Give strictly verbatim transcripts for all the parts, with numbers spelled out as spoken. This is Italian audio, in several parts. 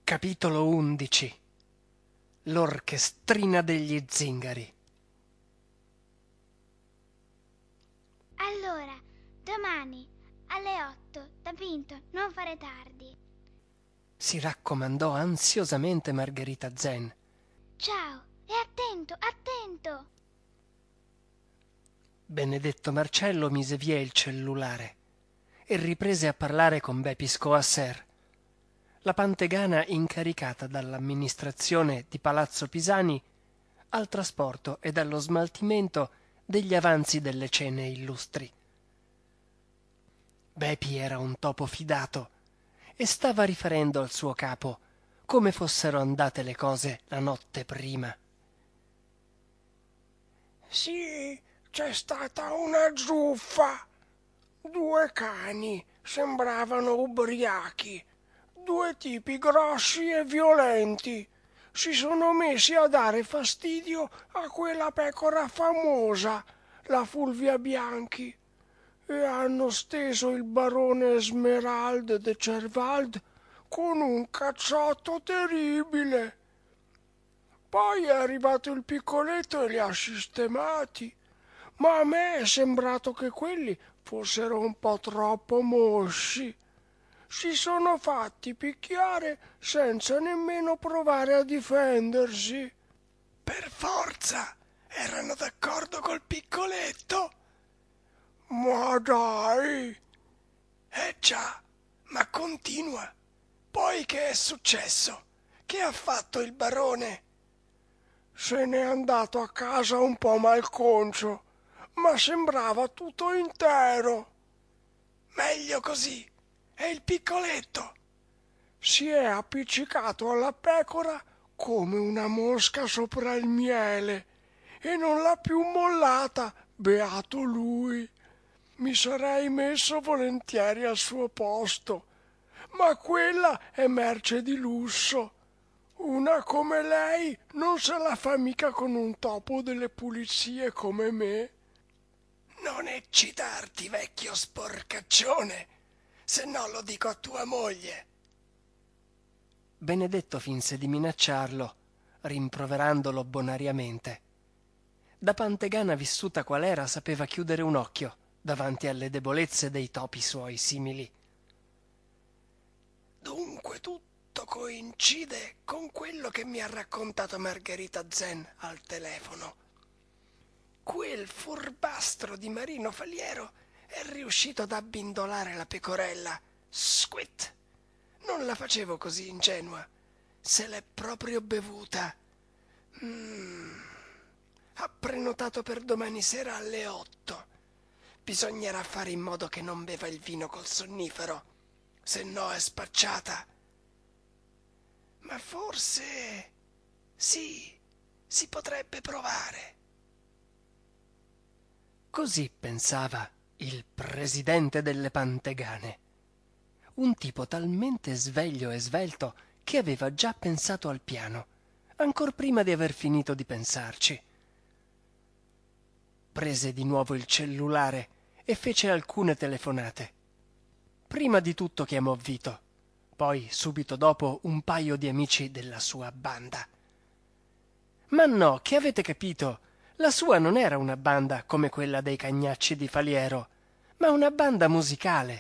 Capitolo undici. L'orchestrina degli zingari. Allora, domani alle otto, da Pinto, non fare tardi. Si raccomandò ansiosamente Margherita Zen. Ciao, e attento, attento! Benedetto Marcello mise via il cellulare e riprese a parlare con Bepis Coasser, la pantegana incaricata dall'amministrazione di Palazzo Pisani al trasporto ed allo smaltimento degli avanzi delle cene illustri. Bepi era un topo fidato e stava riferendo al suo capo come fossero andate le cose la notte prima. Sì, c'è stata una zuffa. Due cani sembravano ubriachi, due tipi grossi e violenti. Si sono messi a dare fastidio a quella pecora famosa, la Fulvia Bianchi, e hanno steso il barone Esmeralda de Cervald con un cazzotto terribile. Poi è arrivato il piccoletto e li ha sistemati, ma a me è sembrato che quelli fossero un po' troppo mosci. Si sono fatti picchiare senza nemmeno provare a difendersi. Per forza! Erano d'accordo col piccoletto? Ma dai! Eh già, ma continua. Poi che è successo? Che ha fatto il barone? Se n'è andato a casa un po' malconcio, ma sembrava tutto intero. Meglio così. E il piccoletto? Si è appiccicato alla pecora come una mosca sopra il miele e non l'ha più mollata, beato lui. Mi sarei messo volentieri al suo posto, ma quella è merce di lusso. Una come lei non se la fa mica con un topo delle pulizie come me. Non eccitarti, vecchio sporcaccione, se no lo dico a tua moglie. Benedetto finse di minacciarlo, rimproverandolo bonariamente. Da pantegana vissuta qual era, sapeva chiudere un occhio davanti alle debolezze dei topi suoi simili. Dunque tutto coincide con quello che mi ha raccontato Margherita Zen al telefono. Quel furbastro di Marino Faliero è riuscito ad abbindolare la pecorella. Squit! Non la facevo così ingenua. Se l'è proprio bevuta. Mm. Ha prenotato per domani sera alle otto. Bisognerà fare in modo che non beva il vino col sonnifero, se no è spacciata. Ma forse sì, si potrebbe provare. Così pensava il presidente delle pantegane, un tipo talmente sveglio e svelto che aveva già pensato al piano, ancor prima di aver finito di pensarci. Prese di nuovo il cellulare e fece alcune telefonate. Prima di tutto chiamò Vito, poi subito dopo un paio di amici della sua banda. Ma no, che avete capito? La sua non era una banda come quella dei Cagnacci di Faliero, ma una banda musicale.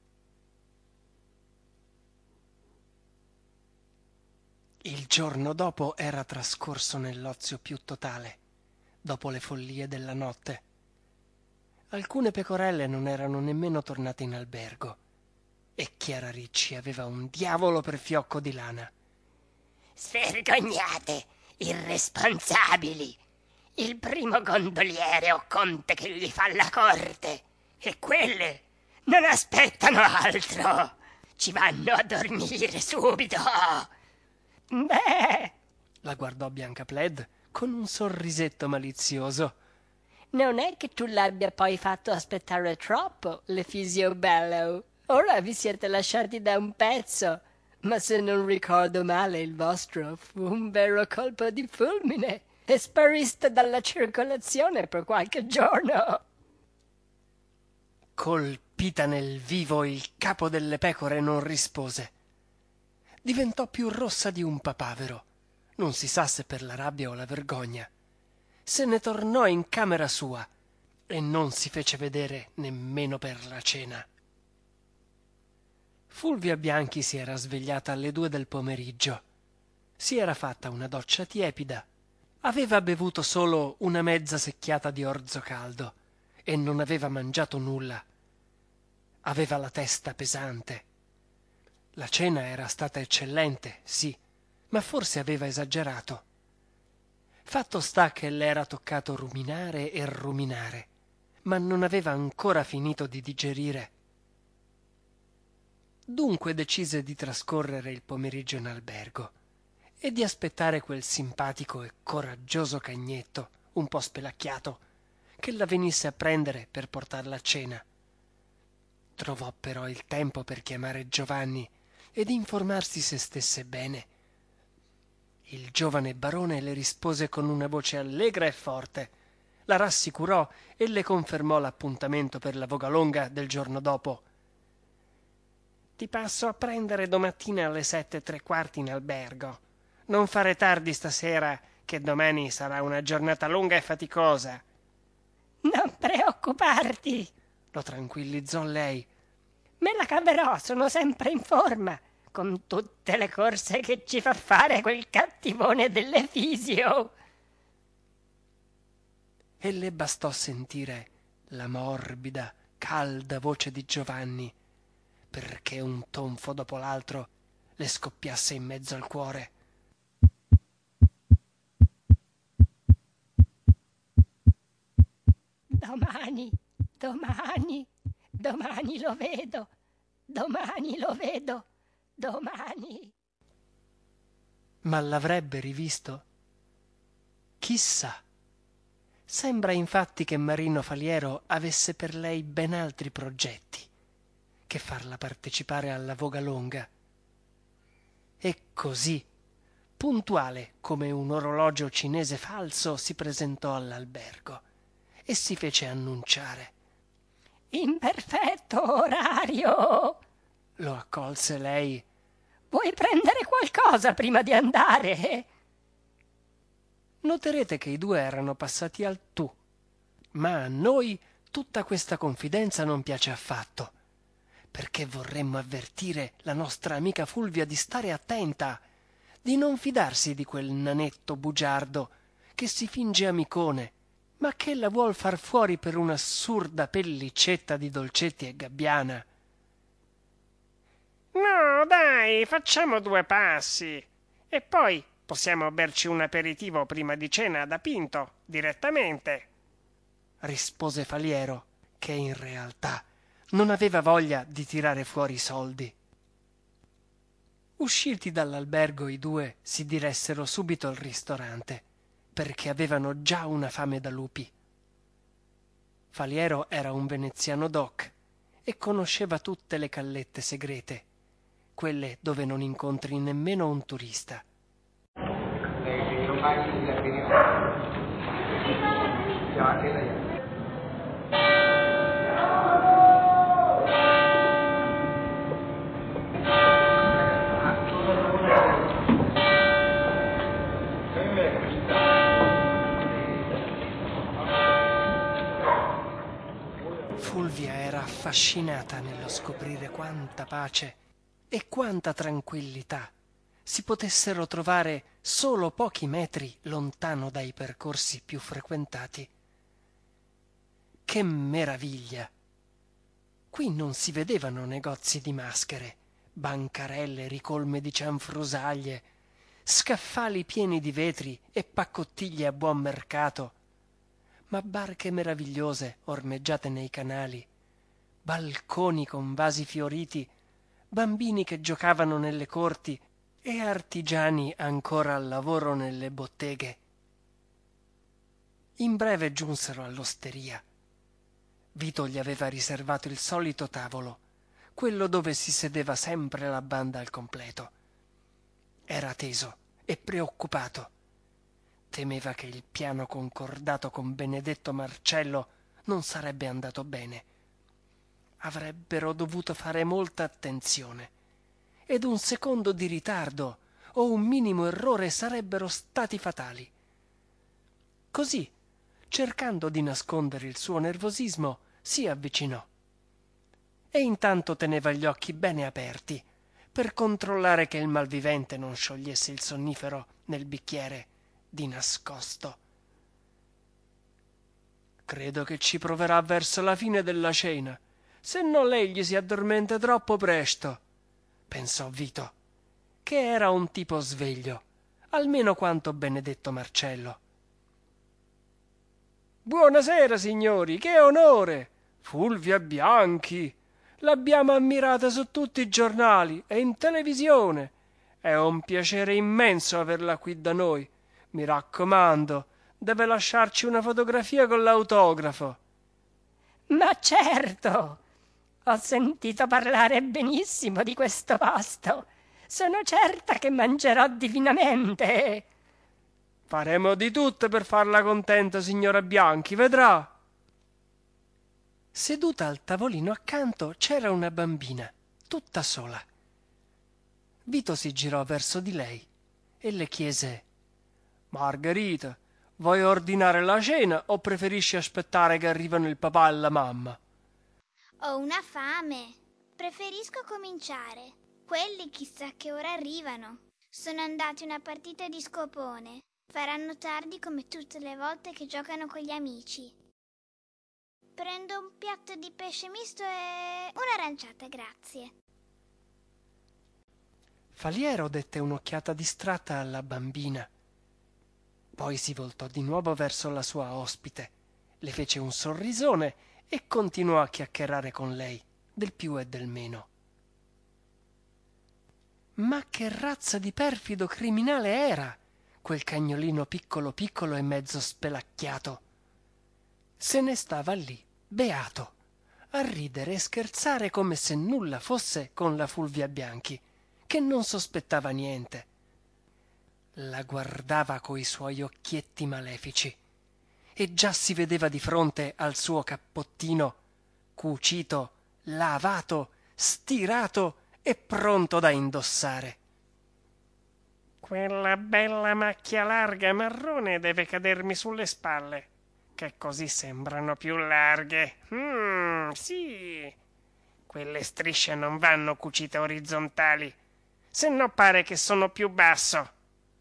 Il giorno dopo era trascorso nell'ozio più totale, dopo le follie della notte. Alcune pecorelle non erano nemmeno tornate in albergo e Chiara Ricci aveva un diavolo per fiocco di lana. Svergognate, irresponsabili! Il primo gondoliere o conte che gli fa la corte, e quelle non aspettano altro. Ci vanno a dormire subito. Beh, La guardò Biancapled con un sorrisetto malizioso. non è che tu l'abbia poi fatto aspettare troppo, l'Efisio bello. Ora vi siete lasciati da un pezzo, ma se non ricordo male il vostro fu un vero colpo di fulmine e spariste dalla circolazione per qualche giorno. Colpita nel vivo, il capo delle pecore non rispose. diventò più rossa di un papavero. Non si sa se per la rabbia o la vergogna. Se ne tornò in camera sua e non si fece vedere nemmeno per la cena. Fulvia Bianchi si era svegliata alle due del pomeriggio. Si era fatta una doccia tiepida. Aveva bevuto solo una mezza secchiata di orzo caldo e non aveva mangiato nulla. Aveva la testa pesante. La cena era stata eccellente, sì, ma forse aveva esagerato. Fatto sta che le era toccato ruminare e ruminare, ma non aveva ancora finito di digerire. Dunque decise di trascorrere il pomeriggio in albergo e di aspettare quel simpatico e coraggioso cagnetto, un po' spelacchiato, che la venisse a prendere per portarla a cena. Trovò però il tempo per chiamare Giovanni ed informarsi se stesse bene. Il giovane barone le rispose con una voce allegra e forte, la rassicurò e le confermò l'appuntamento per la Vogalonga del giorno dopo. «Ti passo a prendere domattina alle sette e tre quarti in albergo. Non fare tardi stasera, che domani sarà una giornata lunga e faticosa». «Non preoccuparti», lo tranquillizzò lei. «Me la caverò, sono sempre in forma, con tutte le corse che ci fa fare quel cattivone dell'Efisio». E le bastò sentire la morbida, calda voce di Giovanni perché un tonfo dopo l'altro le scoppiasse in mezzo al cuore. «Domani, domani, domani lo vedo, domani lo vedo, domani». Ma l'avrebbe rivisto? Chissà. Sembra infatti che Marino Faliero avesse per lei ben altri progetti che farla partecipare alla Vogalonga. E così, puntuale come un orologio cinese falso, si presentò all'albergo e si fece annunciare. «In perfetto orario!» Lo accolse lei. «Vuoi prendere qualcosa prima di andare?» Noterete che i due erano passati al tu, ma a noi tutta questa confidenza non piace affatto, perché vorremmo avvertire la nostra amica Fulvia di stare attenta, di non fidarsi di quel nanetto bugiardo che si finge amicone, ma che la vuol far fuori per un'assurda pellicetta di Dolcetti e Gabbiana. «No, dai, facciamo due passi. E poi possiamo berci un aperitivo prima di cena da Pinto, direttamente», rispose Faliero, che in realtà non aveva voglia di tirare fuori i soldi. Usciti dall'albergo i due si diressero subito al ristorante, perché avevano già una fame da lupi. Faliero era un veneziano doc e conosceva tutte le callette segrete, quelle dove non incontri nemmeno un turista. Fulvia era affascinata nello scoprire quanta pace e quanta tranquillità si potessero trovare solo pochi metri lontano dai percorsi più frequentati. Che meraviglia! Qui non si vedevano negozi di maschere, bancarelle ricolme di cianfrusaglie, scaffali pieni di vetri e paccottiglie a buon mercato, ma barche meravigliose ormeggiate nei canali, balconi con vasi fioriti, bambini che giocavano nelle corti e artigiani ancora al lavoro nelle botteghe. In breve giunsero all'osteria. Vito gli aveva riservato il solito tavolo, quello dove si sedeva sempre la banda al completo. Era teso e preoccupato. Temeva che il piano concordato con Benedetto Marcello non sarebbe andato bene. Avrebbero dovuto fare molta attenzione ed un secondo di ritardo o un minimo errore sarebbero stati fatali. Così, cercando di nascondere il suo nervosismo, si avvicinò. E intanto teneva gli occhi bene aperti per controllare che il malvivente non sciogliesse il sonnifero nel bicchiere di nascosto. «Credo che ci proverà verso la fine della cena, se no lei gli si addormenta troppo presto», pensò Vito, che era un tipo sveglio, almeno quanto Benedetto Marcello. «Buonasera, signori, che onore! Fulvia Bianchi! L'abbiamo ammirata su tutti i giornali e in televisione. È un piacere immenso averla qui da noi. Mi raccomando, deve lasciarci una fotografia con l'autografo». Ma certo! Ho sentito parlare benissimo di questo posto. Sono certa che mangerò divinamente. «Faremo di tutto per farla contenta, signora Bianchi, vedrà». Seduta al tavolino accanto c'era una bambina, tutta sola. Vito si girò verso di lei e le chiese: «Margherita, vuoi ordinare la cena o preferisci aspettare che arrivano il papà e la mamma?» Ho una fame. Preferisco cominciare. Quelli chissà che ora arrivano. Sono andati una partita di scopone. Faranno tardi come tutte le volte che giocano con gli amici. Prendo un piatto di pesce misto e un'aranciata, grazie. Faliero dette un'occhiata distratta alla bambina. Poi si voltò di nuovo verso la sua ospite, le fece un sorrisone e continuò a chiacchierare con lei, del più e del meno. Ma che razza di perfido criminale era quel cagnolino piccolo piccolo e mezzo spelacchiato? Se ne stava lì, beato, a ridere e scherzare come se nulla fosse con la Fulvia Bianchi, che non sospettava niente. La guardava coi suoi occhietti malefici e già si vedeva di fronte al suo cappottino, cucito, lavato, stirato e pronto da indossare. Quella bella macchia larga marrone deve cadermi sulle spalle, che così sembrano più larghe. Mm, sì. Quelle strisce non vanno cucite orizzontali, se no pare che sono più basso.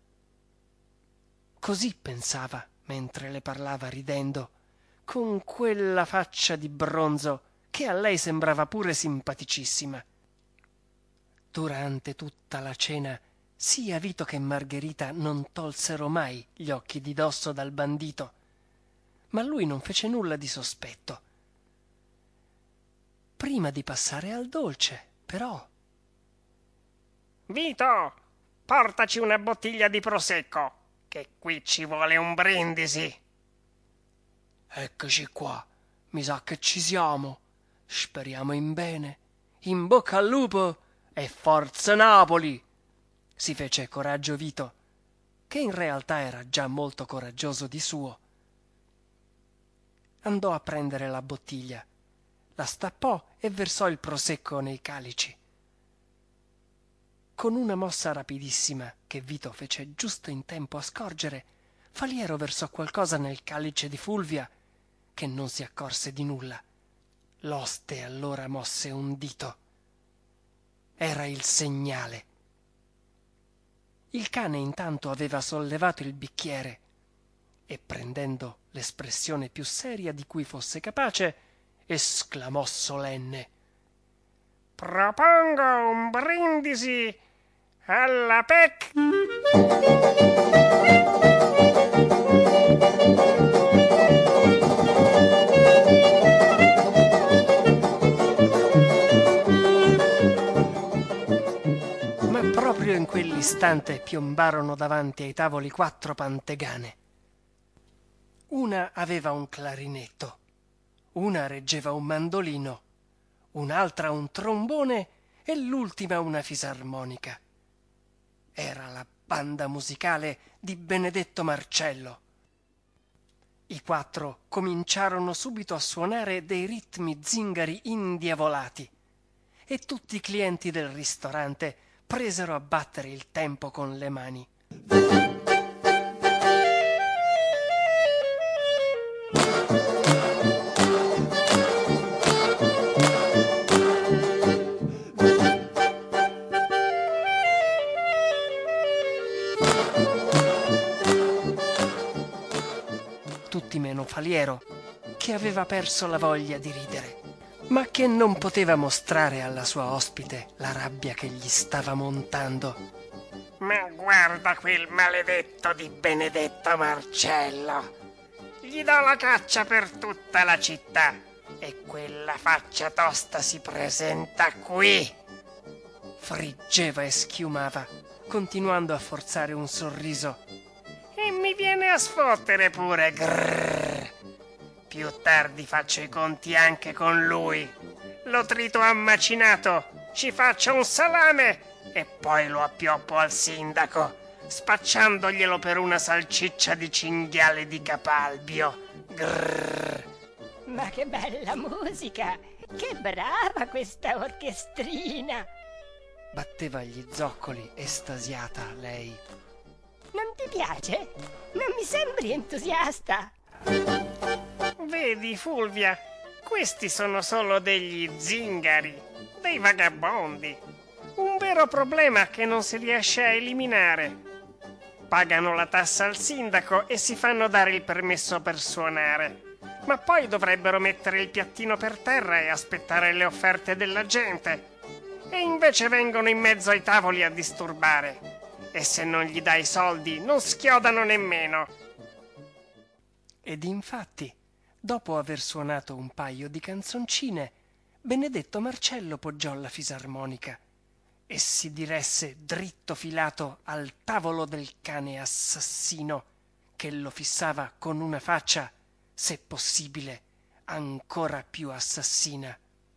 Così pensava mentre le parlava ridendo, con quella faccia di bronzo che a lei sembrava pure simpaticissima. Durante tutta la cena sia Vito che Margherita non tolsero mai gli occhi di dosso dal bandito, ma lui non fece nulla di sospetto. Prima di passare al dolce, però... Vito, portaci una bottiglia di prosecco, che qui ci vuole un brindisi. Eccoci qua, mi sa che ci siamo. Speriamo in bene. In bocca al lupo e forza Napoli! Si fece coraggio Vito, che in realtà era già molto coraggioso di suo. Andò a prendere la bottiglia, la stappò e versò il prosecco nei calici. Con una mossa rapidissima che Vito fece giusto in tempo a scorgere, Faliero versò qualcosa nel calice di Fulvia, che non si accorse di nulla. L'oste allora mosse un dito. Era il segnale. Il cane intanto aveva sollevato il bicchiere e, prendendo l'espressione più seria di cui fosse capace, esclamò solenne: Propongo un brindisi alla P E C. Ma proprio in quell'istante piombarono davanti ai tavoli quattro pantegane. Una aveva un clarinetto, una reggeva un mandolino, un'altra un trombone e l'ultima una fisarmonica. Era la banda musicale di Benedetto Marcello. I quattro cominciarono subito a suonare dei ritmi zingari indiavolati e tutti i clienti del ristorante presero a battere il tempo con le mani. Tutti meno Faliero, che aveva perso la voglia di ridere, ma che non poteva mostrare alla sua ospite la rabbia che gli stava montando. Ma guarda quel maledetto di Benedetto Marcello! Gli do la caccia per tutta la città e quella faccia tosta si presenta qui! Friggeva e schiumava, continuando a forzare un sorriso. E mi viene a sfottere pure, grrr. Più tardi faccio i conti anche con lui. Lo trito ammacinato, ci faccio un salame e poi lo appioppo al sindaco, spacciandoglielo per una salciccia di cinghiale di Capalbio. Grrr. Ma che bella musica! Che brava questa orchestrina! Batteva gli zoccoli estasiata lei. Non ti piace? Non mi sembri entusiasta. Vedi, Fulvia, questi sono solo degli zingari, dei vagabondi. Un vero problema che non si riesce a eliminare. Pagano la tassa al sindaco e si fanno dare il permesso per suonare. Ma poi dovrebbero mettere il piattino per terra e aspettare le offerte della gente. E invece vengono in mezzo ai tavoli a disturbare. E se non gli dai soldi non schiodano nemmeno. Ed infatti, dopo aver suonato un paio di canzoncine, Benedetto Marcello poggiò la fisarmonica e si diresse dritto filato al tavolo del cane assassino, che lo fissava con una faccia, se possibile, ancora più assassina.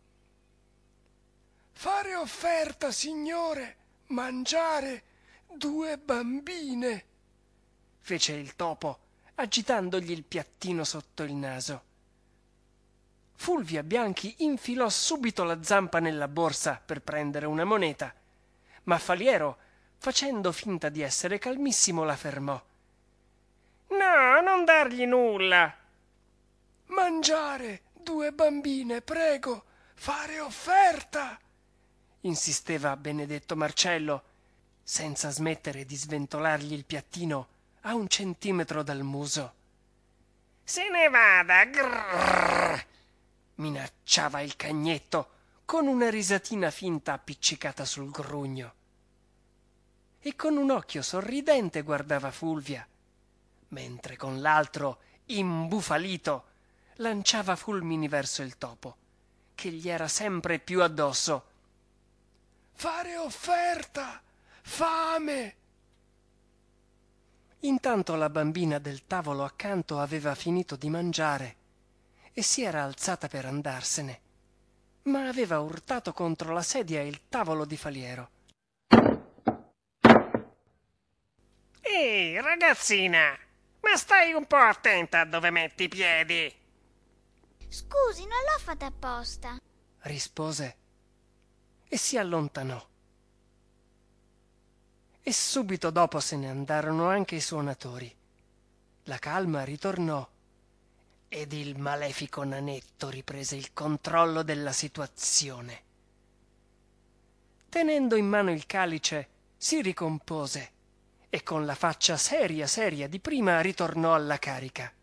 Fare offerta, signore, mangiare due bambine, fece il topo, agitandogli il piattino sotto il naso. Fulvia Bianchi infilò subito la zampa nella borsa per prendere una moneta, ma Faliero, facendo finta di essere calmissimo, la fermò. No, non dargli nulla. Mangiare due bambine, prego, fare offerta, insisteva Benedetto Marcello, senza smettere di sventolargli il piattino a un centimetro dal muso. Se ne vada, grrr, minacciava il cagnetto con una risatina finta appiccicata sul grugno. E con un occhio sorridente guardava Fulvia, mentre con l'altro, imbufalito, lanciava fulmini verso il topo, che gli era sempre più addosso. Fare offerta! Fame! Intanto la bambina del tavolo accanto aveva finito di mangiare e si era alzata per andarsene, ma aveva urtato contro la sedia il tavolo di Faliero. Ehi, ragazzina, ma stai un po' attenta a dove metti i piedi. Scusi, non l'ho fatta apposta, rispose e si allontanò. E subito dopo se ne andarono anche i suonatori. La calma ritornò ed il malefico nanetto riprese il controllo della situazione. Tenendo in mano il calice, si ricompose e con la faccia seria seria di prima ritornò alla carica.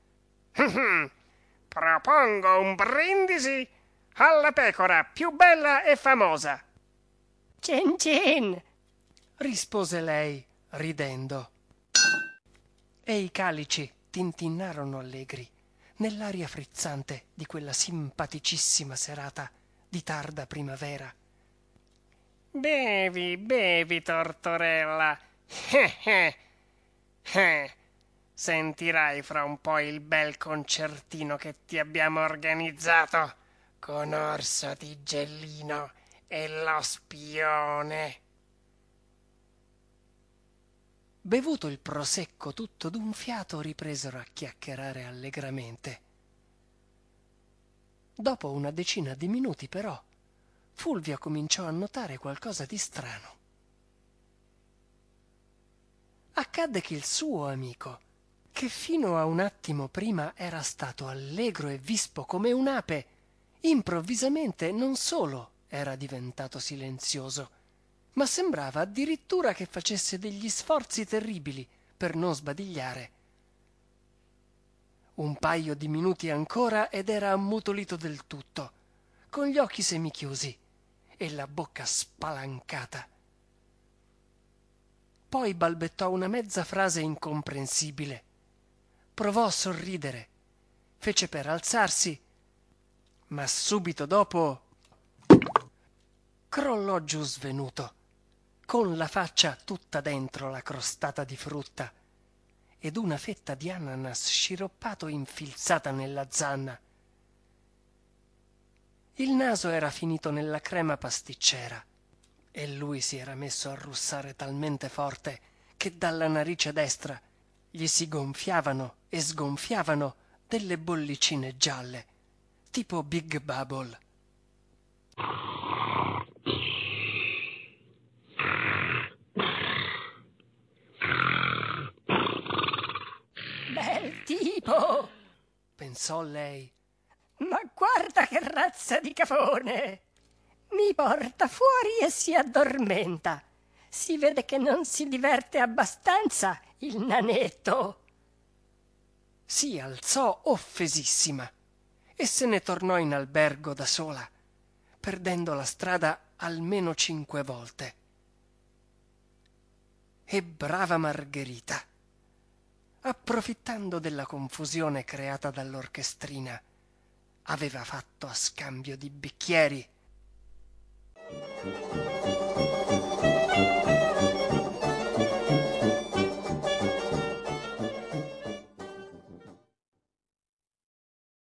Propongo un brindisi alla pecora più bella e famosa. Cin cin, rispose lei, ridendo. E i calici tintinnarono allegri nell'aria frizzante di quella simpaticissima serata di tarda primavera. Bevi, bevi, Tortorella. Eh, eh, eh. Sentirai fra un po' il bel concertino che ti abbiamo organizzato con Orso Tigellino e lo spione. Bevuto il prosecco tutto d'un fiato, ripresero a chiacchierare allegramente. Dopo una decina di minuti, però, Fulvia cominciò a notare qualcosa di strano. accadde che il suo amico, che fino a un attimo prima era stato allegro e vispo come un'ape, improvvisamente non solo era diventato silenzioso, ma sembrava addirittura che facesse degli sforzi terribili per non sbadigliare. Un paio di minuti ancora ed era ammutolito del tutto, con gli occhi semichiusi e la bocca spalancata. Poi balbettò una mezza frase incomprensibile. Provò a sorridere, fece per alzarsi, ma subito dopo crollò giù svenuto, con la faccia tutta dentro la crostata di frutta ed una fetta di ananas sciroppato infilzata nella zanna. Il naso era finito nella crema pasticcera e lui si era messo a russare talmente forte che dalla narice destra gli si gonfiavano e sgonfiavano delle bollicine gialle, tipo Big Bubble. Bel tipo, pensò lei. ma guarda che razza di cafone! Mi porta fuori e si addormenta. Si vede che non si diverte abbastanza il nanetto. Si alzò offesissima e se ne tornò in albergo da sola, perdendo la strada almeno cinque volte. E brava Margherita, approfittando della confusione creata dall'orchestrina, aveva fatto a scambio di bicchieri